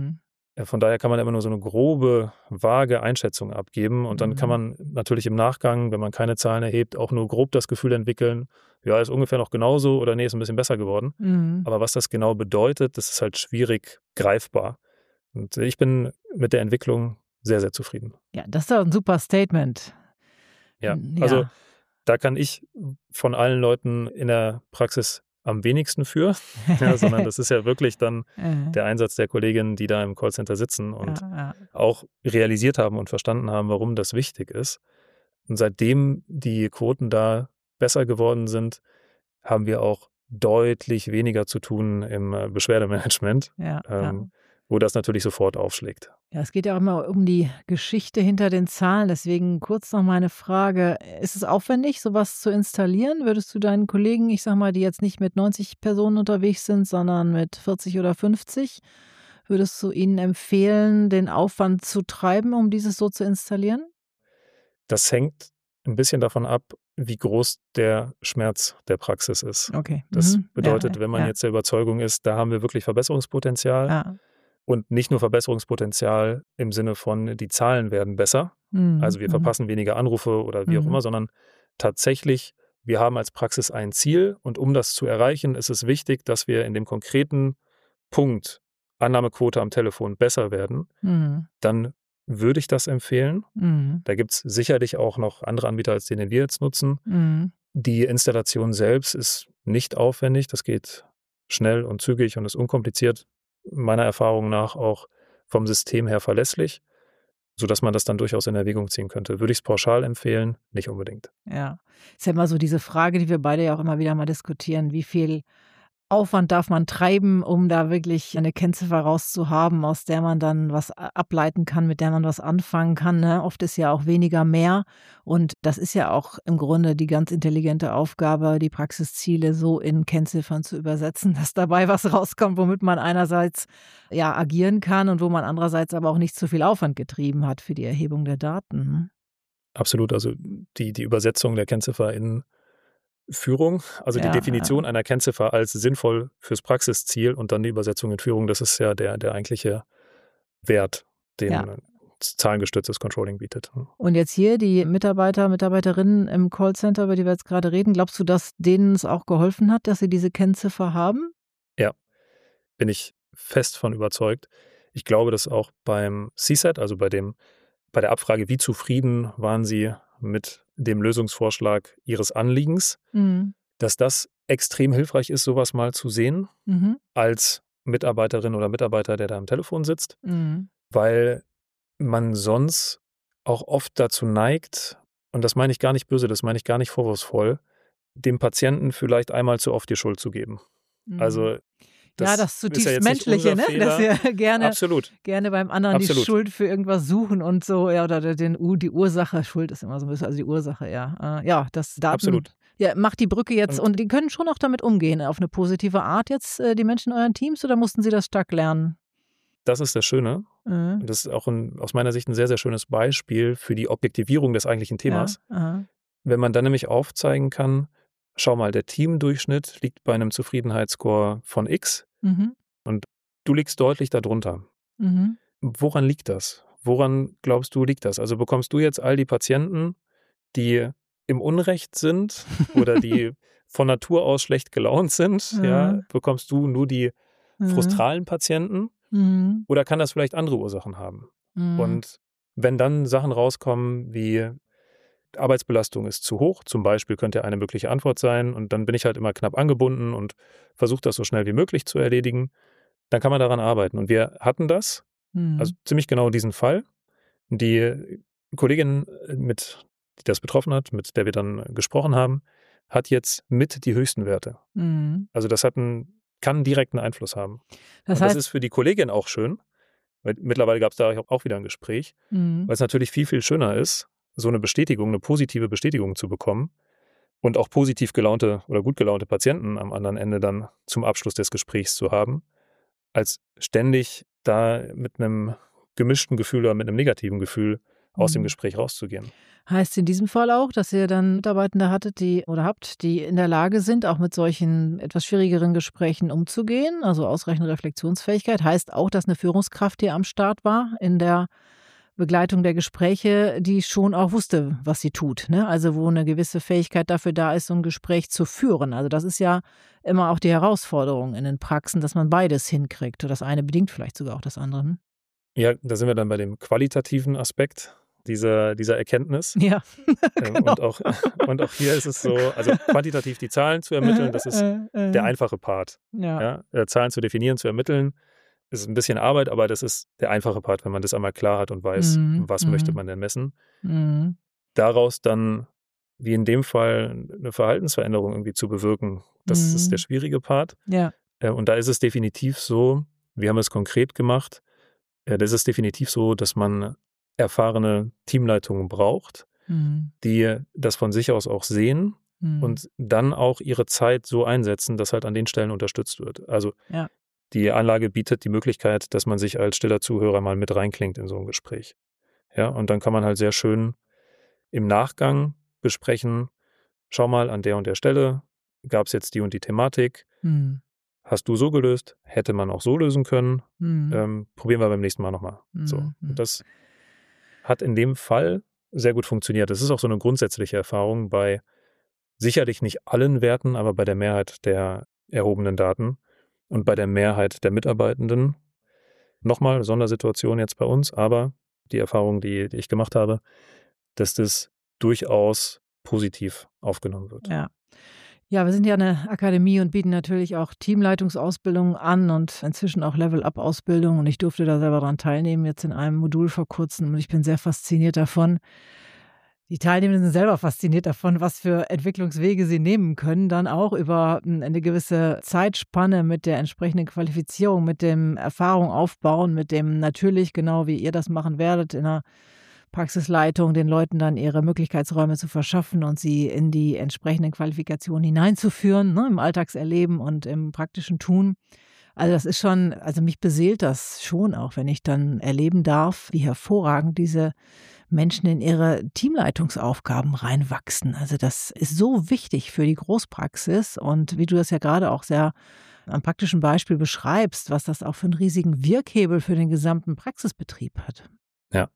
Von daher kann man immer nur so eine grobe, vage Einschätzung abgeben und dann kann man natürlich im Nachgang, wenn man keine Zahlen erhebt, auch nur grob das Gefühl entwickeln, ja, ist ungefähr noch genauso oder nee, ist ein bisschen besser geworden. Aber was das genau bedeutet, das ist halt schwierig greifbar. Und ich bin mit der Entwicklung sehr, sehr zufrieden. Ja, das ist doch ein super Statement. Ja, also da kann ich von allen Leuten in der Praxis am wenigsten für, sondern das ist ja wirklich dann der Einsatz der Kolleginnen, die da im Callcenter sitzen und auch realisiert haben und verstanden haben, warum das wichtig ist. Und seitdem die Quoten da besser geworden sind, haben wir auch deutlich weniger zu tun im Beschwerdemanagement, wo das natürlich sofort aufschlägt. Ja, es geht ja auch immer um die Geschichte hinter den Zahlen. Deswegen kurz noch meine Frage. Ist es aufwendig, sowas zu installieren? Würdest du deinen Kollegen, ich sag mal, die jetzt nicht mit 90 Personen unterwegs sind, sondern mit 40 oder 50, würdest du ihnen empfehlen, den Aufwand zu treiben, um dieses so zu installieren? Das hängt ein bisschen davon ab, wie groß der Schmerz der Praxis ist. Okay. Das bedeutet, wenn man jetzt der Überzeugung ist, da haben wir wirklich Verbesserungspotenzial. Und nicht nur Verbesserungspotenzial im Sinne von, die Zahlen werden besser, also wir verpassen weniger Anrufe oder wie auch immer, sondern tatsächlich, wir haben als Praxis ein Ziel und um das zu erreichen, ist es wichtig, dass wir in dem konkreten Punkt Annahmequote am Telefon besser werden. Dann würde ich das empfehlen. Da gibt es sicherlich auch noch andere Anbieter, als den wir jetzt nutzen. Die Installation selbst ist nicht aufwendig, das geht schnell und zügig und ist unkompliziert, meiner Erfahrung nach auch vom System her verlässlich, sodass man das dann durchaus in Erwägung ziehen könnte. Würde ich es pauschal empfehlen? Nicht unbedingt. Ja. Ist ja immer so diese Frage, die wir beide ja auch immer wieder mal diskutieren: Wie viel Aufwand darf man treiben, um da wirklich eine Kennziffer rauszuhaben, aus der man dann was ableiten kann, mit der man was anfangen kann, ne? Oft ist ja auch weniger mehr und das ist ja auch im Grunde die ganz intelligente Aufgabe, die Praxisziele so in Kennziffern zu übersetzen, dass dabei was rauskommt, womit man einerseits, ja, agieren kann und wo man andererseits aber auch nicht zu viel Aufwand getrieben hat für die Erhebung der Daten, ne? Absolut, also die Übersetzung der Kennziffer in Führung, also die Ja, Definition einer Kennziffer als sinnvoll fürs Praxisziel und dann die Übersetzung in Führung, das ist ja der eigentliche Wert, ja. den zahlengestütztes Controlling bietet. Und jetzt hier die Mitarbeiter, Mitarbeiterinnen im Callcenter, über die wir jetzt gerade reden, glaubst du, dass denen es auch geholfen hat, dass sie diese Kennziffer haben? Ja, bin ich fest von überzeugt. Ich glaube, dass auch beim CSAT, also bei der Abfrage, wie zufrieden waren Sie mit dem Lösungsvorschlag Ihres Anliegens, Mhm. dass das extrem hilfreich ist, sowas mal zu sehen Mhm. als Mitarbeiterin oder Mitarbeiter, der da am Telefon sitzt, Mhm. weil man sonst auch oft dazu neigt, und das meine ich gar nicht böse, das meine ich gar nicht vorwurfsvoll, dem Patienten vielleicht einmal zu oft die Schuld zu geben. Mhm. Also Ja, das das ist ja zutiefst jetzt nicht Menschliche, unser ne? Dass Fehler. wir Absolut, gerne beim anderen die absolut, Schuld für irgendwas suchen und so, ja, oder die Ursache. Schuld ist immer so ein bisschen, also die Ursache, ja. Ja, das Daten, absolut. ja, macht die Brücke jetzt, Und und die können schon auch damit umgehen auf eine positive Art jetzt, die Menschen in euren Teams, oder mussten sie das stark lernen? das ist das Schöne. Mhm. Und das ist auch aus meiner Sicht ein sehr, sehr schönes Beispiel für die Objektivierung des eigentlichen Ja, Themas. aha. Wenn man dann nämlich aufzeigen kann, schau mal, der Teamdurchschnitt liegt bei einem Zufriedenheitsscore von X Mhm. und du liegst deutlich darunter. Mhm. Woran liegt das? Woran glaubst du, liegt das? Also bekommst du jetzt all die Patienten, die im Unrecht sind oder die von Natur aus schlecht gelaunt sind, ja, Mhm. bekommst du nur die Mhm. frustralen Patienten Mhm. oder kann das vielleicht andere Ursachen haben? Mhm. Und wenn dann Sachen rauskommen wie Arbeitsbelastung ist zu hoch, zum Beispiel, könnte ja eine mögliche Antwort sein, und dann bin ich halt immer knapp angebunden und versuche das so schnell wie möglich zu erledigen, dann kann man daran arbeiten. Und wir hatten das, also Mhm. ziemlich genau diesen Fall. Die Kollegin, die das betroffen hat, mit der wir dann gesprochen haben, hat jetzt mit die höchsten Werte. Mhm. Also das kann einen direkten Einfluss haben. Das Und das heißt, ist für die Kollegin auch schön, weil mittlerweile gab es da auch wieder ein Gespräch, mhm. weil es natürlich viel, viel schöner ist, so eine Bestätigung, eine positive Bestätigung zu bekommen und auch positiv gelaunte oder gut gelaunte Patienten am anderen Ende dann zum Abschluss des Gesprächs zu haben, als ständig da mit einem gemischten Gefühl oder mit einem negativen Gefühl aus dem Mhm. Gespräch rauszugehen. Heißt in diesem Fall auch, dass ihr dann Mitarbeitende hattet, die oder habt, die in der Lage sind, auch mit solchen etwas schwierigeren Gesprächen umzugehen, also ausreichende Reflexionsfähigkeit? Heißt auch, dass eine Führungskraft hier am Start war in der Begleitung der Gespräche, die schon auch wusste, was sie tut, ne? Also, wo eine gewisse Fähigkeit dafür da ist, so ein Gespräch zu führen. Also, das ist ja immer auch die Herausforderung in den Praxen, dass man beides hinkriegt. Das eine bedingt vielleicht sogar auch das andere, ne? Ja, da sind wir dann bei dem qualitativen Aspekt dieser Erkenntnis. Ja, genau. Und auch und auch hier ist es so, also quantitativ die Zahlen zu ermitteln, das ist der einfache Part. Ja. Ja, Zahlen zu definieren, zu ermitteln, ist ein bisschen Arbeit, aber das ist der einfache Part, wenn man das einmal klar hat und weiß, Mhm, was möchte mhm, man denn messen. mhm, Daraus dann, wie in dem Fall, eine Verhaltensveränderung irgendwie zu bewirken, das ist der mhm. schwierige Part. Ja. Und da ist es definitiv so, wir haben es konkret gemacht, da ist es definitiv so, dass man erfahrene Teamleitungen braucht, Mhm, die das von sich aus auch sehen mhm. und dann auch ihre Zeit so einsetzen, dass halt an den Stellen unterstützt wird. Also Ja. die Anlage bietet die Möglichkeit, dass man sich als stiller Zuhörer mal mit reinklingt in so ein Gespräch. Ja, und dann kann man halt sehr schön im Nachgang besprechen, schau mal, an der und der Stelle gab es jetzt die und die Thematik. Mhm, Hast du so gelöst? Hätte man auch so lösen können. mhm, Probieren wir beim nächsten Mal nochmal. So. mhm, Und mhm. das hat in dem Fall sehr gut funktioniert. Das ist auch so eine grundsätzliche Erfahrung bei sicherlich nicht allen Werten, aber bei der Mehrheit der erhobenen Daten und bei der Mehrheit der Mitarbeitenden. Nochmal, Sondersituation jetzt bei uns, aber die Erfahrung, die ich gemacht habe, dass das durchaus positiv aufgenommen wird. Ja. Ja, wir sind ja eine Akademie und bieten natürlich auch Teamleitungsausbildungen an und inzwischen auch Level-Up-Ausbildung. Und ich durfte da selber dran teilnehmen, jetzt in einem Modul vor Kurzem. Und ich bin sehr fasziniert davon. Die Teilnehmenden sind selber fasziniert davon, was für Entwicklungswege sie nehmen können, dann auch über 'ne gewisse Zeitspanne mit der entsprechenden Qualifizierung, mit dem Erfahrung aufbauen, mit dem natürlich, genau wie ihr das machen werdet, in 'ner Praxisleitung den Leuten dann ihre Möglichkeitsräume zu verschaffen und sie in die entsprechenden Qualifikationen hineinzuführen, ne, im Alltagserleben und im praktischen Tun. Also, das ist schon, also, mich beseelt das schon auch, wenn ich dann erleben darf, wie hervorragend diese Menschen in ihre Teamleitungsaufgaben reinwachsen. Also, das ist so wichtig für die Großpraxis und wie du das ja gerade auch sehr am praktischen Beispiel beschreibst, was das auch für einen riesigen Wirkhebel für den gesamten Praxisbetrieb hat. Ja.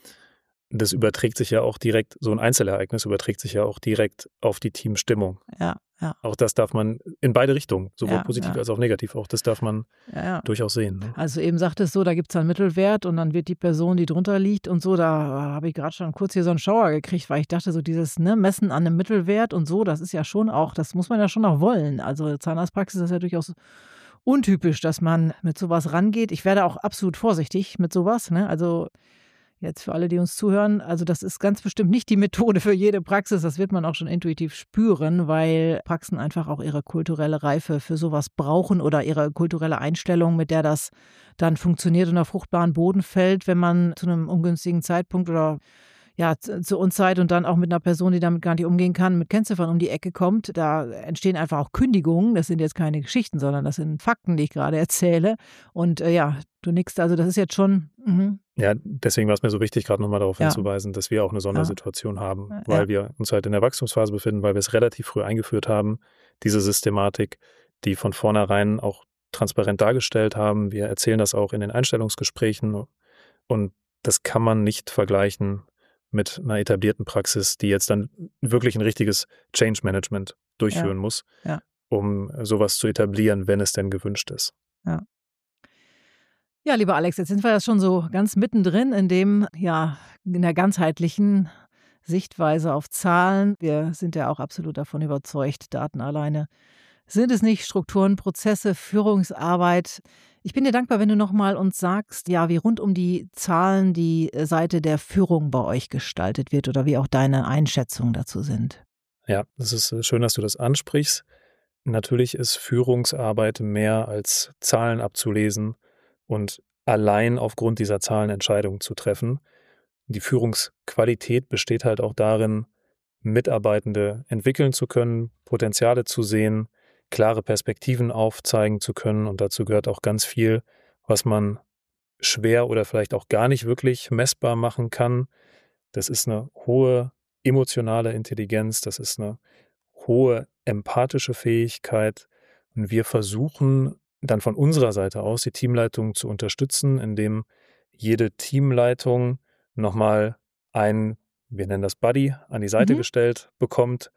Das überträgt sich ja auch direkt, so ein Einzelereignis überträgt sich ja auch direkt auf die Teamstimmung. Ja, ja, Auch das darf man in beide Richtungen, sowohl ja, positiv ja, als auch negativ, auch das darf man ja, ja. durchaus sehen, ne? Also, eben sagtest so, da gibt's dann Mittelwert und dann wird die Person, die drunter liegt und so, da habe ich gerade schon kurz hier so 'n Schauer gekriegt, weil ich dachte so dieses, ne, Messen an 'nem Mittelwert und so, das ist ja schon auch, das muss man ja schon auch wollen. Also, Zahnarztpraxis ist ja durchaus untypisch, dass man mit so was rangeht. Ich werde auch absolut vorsichtig mit so was, ne? Also, jetzt für alle, die uns zuhören, also das ist ganz bestimmt nicht die Methode für jede Praxis. Das wird man auch schon intuitiv spüren, weil Praxen einfach auch ihre kulturelle Reife für sowas brauchen oder ihre kulturelle Einstellung, mit der das dann funktioniert und auf fruchtbaren Boden fällt, wenn man zu einem ungünstigen Zeitpunkt oder ja, zur Unzeit und dann auch mit einer Person, die damit gar nicht umgehen kann, mit Kennziffern um die Ecke kommt. Da entstehen einfach auch Kündigungen. Das sind jetzt keine Geschichten, sondern das sind Fakten, die ich gerade erzähle. Und, ja, du nickst, also das ist jetzt schon Ja, deswegen war es mir so wichtig, gerade nochmal darauf ja, hinzuweisen, dass wir auch eine ja, Sondersituation haben, ja, weil wir uns halt in der Wachstumsphase befinden, weil wir es relativ früh eingeführt haben, diese Systematik, die von vornherein auch transparent dargestellt haben. Wir erzählen das auch in den Einstellungsgesprächen und das kann man nicht vergleichen mit einer etablierten Praxis, die jetzt dann wirklich ein richtiges Change Management ja, durchführen muss, ja, um sowas zu etablieren, wenn es denn gewünscht ist. ja. Ja, lieber Alex, jetzt sind wir ja schon so ganz mittendrin in dem, ja, in der ganzheitlichen Sichtweise auf Zahlen. Wir sind ja auch absolut davon überzeugt, Daten alleine sind es nicht, Strukturen, Prozesse, Führungsarbeit. Ich bin dir dankbar, wenn du noch mal uns sagst, ja, wie rund um die Zahlen die Seite der Führung bei euch gestaltet wird oder wie auch deine Einschätzungen dazu sind. Ja, das ist schön, dass du das ansprichst. Natürlich ist Führungsarbeit mehr als Zahlen abzulesen und allein aufgrund dieser Zahlen Entscheidungen zu treffen. Die Führungsqualität besteht halt auch darin, Mitarbeitende entwickeln zu können, Potenziale zu sehen, klare Perspektiven aufzeigen zu können. Und dazu gehört auch ganz viel, was man schwer oder vielleicht auch gar nicht wirklich messbar machen kann. Das ist eine hohe emotionale Intelligenz, das ist eine hohe empathische Fähigkeit. Und wir versuchen dann von unserer Seite aus, die Teamleitung zu unterstützen, indem jede Teamleitung nochmal ein, wir nennen das Buddy, an die Seite Mhm. gestellt bekommt,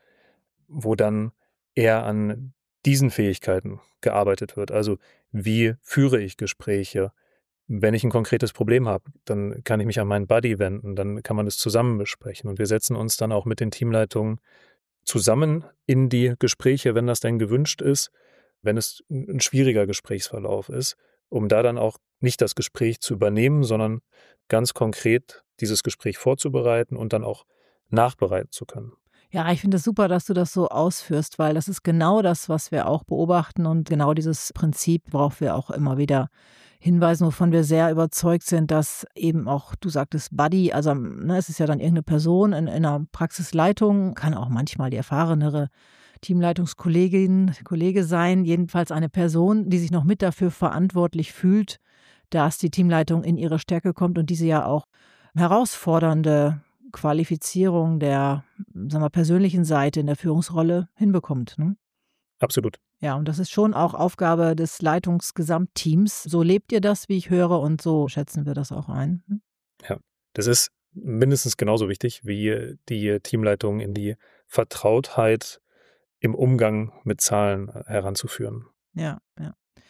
wo dann eher an diesen Fähigkeiten gearbeitet wird. Also wie führe ich Gespräche? Wenn ich ein konkretes Problem habe, dann kann ich mich an meinen Buddy wenden, dann kann man es zusammen besprechen. Und wir setzen uns dann auch mit den Teamleitungen zusammen in die Gespräche, wenn das denn gewünscht ist, wenn es ein schwieriger Gesprächsverlauf ist, um da dann auch nicht das Gespräch zu übernehmen, sondern ganz konkret dieses Gespräch vorzubereiten und dann auch nachbereiten zu können. Ja, ich finde es super, dass du das so ausführst, weil das ist genau das, was wir auch beobachten und genau dieses Prinzip, worauf wir auch immer wieder hinweisen, wovon wir sehr überzeugt sind, dass eben auch, du sagtest Buddy, also ne, es ist ja dann irgendeine Person in einer Praxisleitung, kann auch manchmal die erfahrenere Teamleitungskollegin, Kollege sein, jedenfalls eine Person, die sich noch mit dafür verantwortlich fühlt, dass die Teamleitung in ihre Stärke kommt und diese ja auch herausfordernde Qualifizierung der, sagen wir, persönlichen Seite in der Führungsrolle hinbekommt, ne? Absolut. Ja, und das ist schon auch Aufgabe des Leitungsgesamtteams. So lebt ihr das, wie ich höre, und so schätzen wir das auch ein. Ja. Das ist mindestens genauso wichtig, wie die Teamleitung in die Vertrautheit im Umgang mit Zahlen heranzuführen. Ja, ja.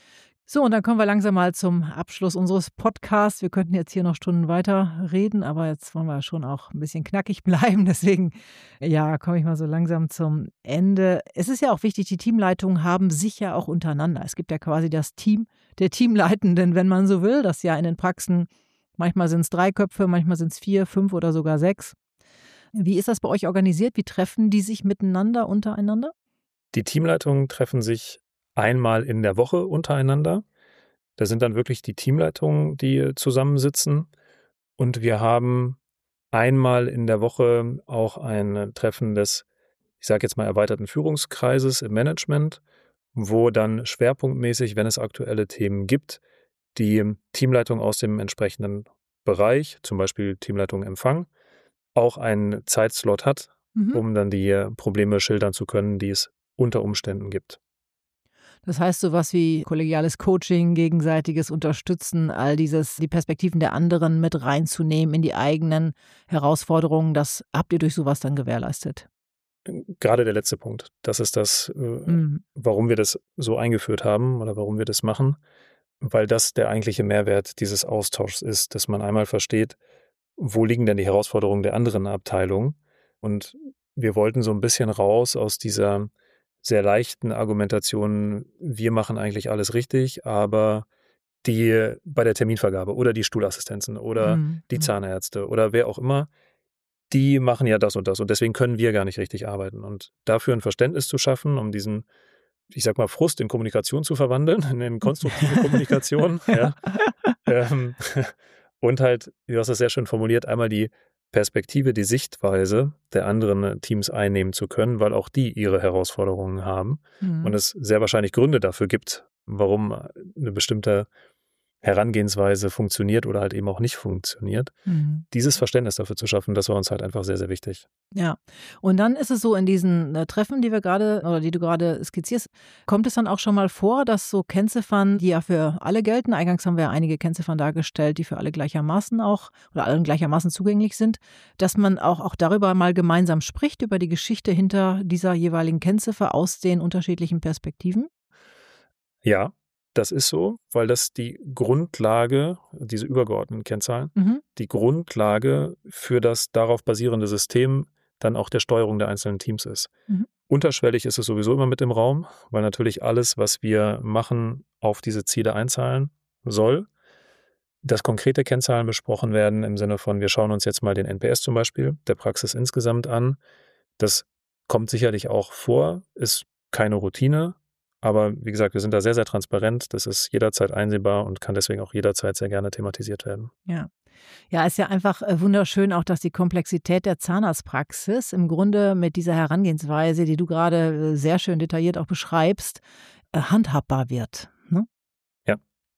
So, und dann kommen wir langsam mal zum Abschluss unseres Podcasts. Wir könnten jetzt hier noch Stunden weiter reden, aber jetzt wollen wir schon auch ein bisschen knackig bleiben. Deswegen, ja, komme ich mal so langsam zum Ende. Es ist ja auch wichtig, die Teamleitungen haben sich ja auch untereinander. Es gibt ja quasi das Team der Teamleitenden, wenn man so will. Das ja in den Praxen, manchmal sind es 3 Köpfe, manchmal sind es 4, 5 oder sogar 6. Wie ist das bei euch organisiert? Wie treffen die sich miteinander, untereinander? Die Teamleitungen treffen sich einmal in der Woche untereinander. Da sind dann wirklich die Teamleitungen, die zusammensitzen. Und wir haben einmal in der Woche auch ein Treffen des, ich sage jetzt mal, erweiterten Führungskreises im Management, wo dann schwerpunktmäßig, wenn es aktuelle Themen gibt, die Teamleitung aus dem entsprechenden Bereich, zum Beispiel Teamleitung Empfang, auch einen Zeitslot hat, um dann die Probleme schildern zu können, die es unter Umständen gibt. Das heißt, sowas wie kollegiales Coaching, gegenseitiges Unterstützen, all dieses, die Perspektiven der anderen mit reinzunehmen in die eigenen Herausforderungen, das habt ihr durch sowas dann gewährleistet? Gerade der letzte Punkt, das ist das, warum wir das so eingeführt haben oder warum wir das machen, weil das der eigentliche Mehrwert dieses Austauschs ist, dass man einmal versteht, wo liegen denn die Herausforderungen der anderen Abteilung, und wir wollten so ein bisschen raus aus dieser sehr leichten Argumentation, wir machen eigentlich alles richtig, aber die bei der Terminvergabe oder die Stuhlassistenzen oder die Zahnärzte oder wer auch immer, die machen ja das und deswegen können wir gar nicht richtig arbeiten. Und dafür ein Verständnis zu schaffen, um diesen, ich sag mal, Frust in Kommunikation zu verwandeln, in konstruktive Kommunikation. Ja. Und halt, du hast das sehr schön formuliert, einmal die Perspektive, die Sichtweise der anderen Teams einnehmen zu können, weil auch die ihre Herausforderungen haben und es sehr wahrscheinlich Gründe dafür gibt, warum eine bestimmte Herangehensweise funktioniert oder halt eben auch nicht funktioniert. Dieses Verständnis dafür zu schaffen, das war uns halt einfach sehr, sehr wichtig. Ja, und dann ist es so, in diesen Treffen, die wir gerade oder die du gerade skizzierst, kommt es dann auch schon mal vor, dass so Kennziffern, die ja für alle gelten, eingangs haben wir ja einige Kennziffern dargestellt, die für alle gleichermaßen auch oder allen gleichermaßen zugänglich sind, dass man auch darüber mal gemeinsam spricht, über die Geschichte hinter dieser jeweiligen Kennziffer aus den unterschiedlichen Perspektiven? Ja, das ist so, weil das die Grundlage, diese übergeordneten Kennzahlen, die Grundlage für das darauf basierende System dann auch der Steuerung der einzelnen Teams ist. Unterschwellig ist es sowieso immer mit im Raum, weil natürlich alles, was wir machen, auf diese Ziele einzahlen soll. Dass konkrete Kennzahlen besprochen werden im Sinne von, wir schauen uns jetzt mal den NPS zum Beispiel der Praxis insgesamt an. Das kommt sicherlich auch vor, ist keine Routine. Aber wie gesagt, wir sind da sehr, sehr transparent. Das ist jederzeit einsehbar und kann deswegen auch jederzeit sehr gerne thematisiert werden. Ja. Ja, ist ja einfach wunderschön auch, dass die Komplexität der Zahnarztpraxis im Grunde mit dieser Herangehensweise, die du gerade sehr schön detailliert auch beschreibst, handhabbar wird. Ne? Ja.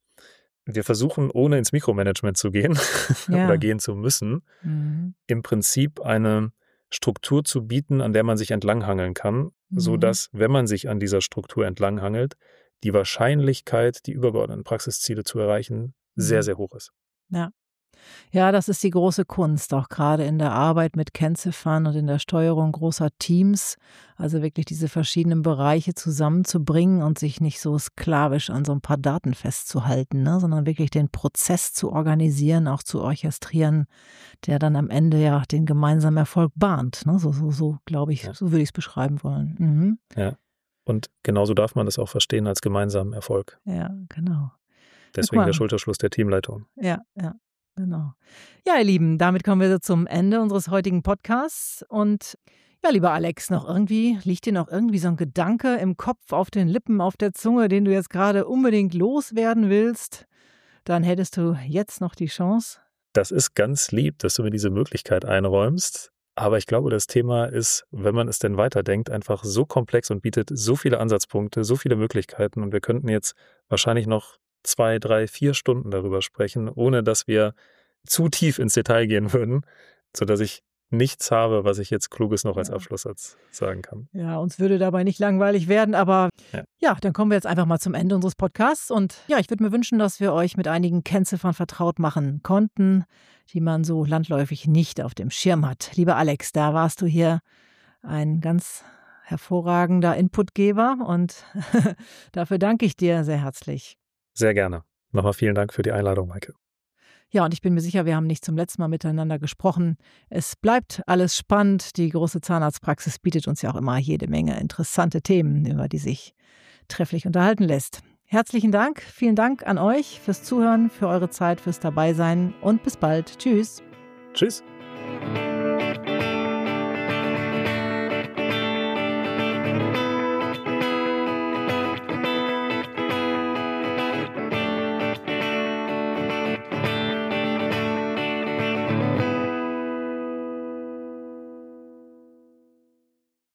Wir versuchen, ohne ins Mikromanagement zu gehen oder gehen zu müssen, im Prinzip eine Struktur zu bieten, an der man sich entlanghangeln kann, sodass, wenn man sich an dieser Struktur entlanghangelt, die Wahrscheinlichkeit, die übergeordneten Praxisziele zu erreichen, sehr, sehr hoch ist. Ja. Ja, das ist die große Kunst, auch gerade in der Arbeit mit Kennziffern und in der Steuerung großer Teams. Also wirklich diese verschiedenen Bereiche zusammenzubringen und sich nicht so sklavisch an so ein paar Daten festzuhalten, ne, sondern wirklich den Prozess zu organisieren, auch zu orchestrieren, der dann am Ende ja den gemeinsamen Erfolg bahnt. Ne? So glaube ich, so würde ich es beschreiben wollen. Ja, und genauso darf man das auch verstehen als gemeinsamen Erfolg. Ja, genau. Deswegen der Schulterschluss der Teamleitung. Ja. Genau. Ja, ihr Lieben, damit kommen wir zum Ende unseres heutigen Podcasts. Und ja, lieber Alex, liegt dir noch irgendwie so ein Gedanke im Kopf, auf den Lippen, auf der Zunge, den du jetzt gerade unbedingt loswerden willst? Dann hättest du jetzt noch die Chance. Das ist ganz lieb, dass du mir diese Möglichkeit einräumst. Aber ich glaube, das Thema ist, wenn man es denn weiterdenkt, einfach so komplex und bietet so viele Ansatzpunkte, so viele Möglichkeiten. Und wir könnten jetzt wahrscheinlich noch 2, 3, 4 Stunden darüber sprechen, ohne dass wir zu tief ins Detail gehen würden, sodass ich nichts habe, was ich jetzt Kluges noch als Abschlusssatz sagen kann. Ja, uns würde dabei nicht langweilig werden, aber ja, dann kommen wir jetzt einfach mal zum Ende unseres Podcasts. Und ja, ich würde mir wünschen, dass wir euch mit einigen Kennziffern vertraut machen konnten, die man so landläufig nicht auf dem Schirm hat. Lieber Alex, da warst du hier ein ganz hervorragender Inputgeber und dafür danke ich dir sehr herzlich. Sehr gerne. Nochmal vielen Dank für die Einladung, Maike. Ja, und ich bin mir sicher, wir haben nicht zum letzten Mal miteinander gesprochen. Es bleibt alles spannend. Die große Zahnarztpraxis bietet uns ja auch immer jede Menge interessante Themen, über die sich trefflich unterhalten lässt. Herzlichen Dank, vielen Dank an euch fürs Zuhören, für eure Zeit, fürs Dabeisein und bis bald. Tschüss. Tschüss.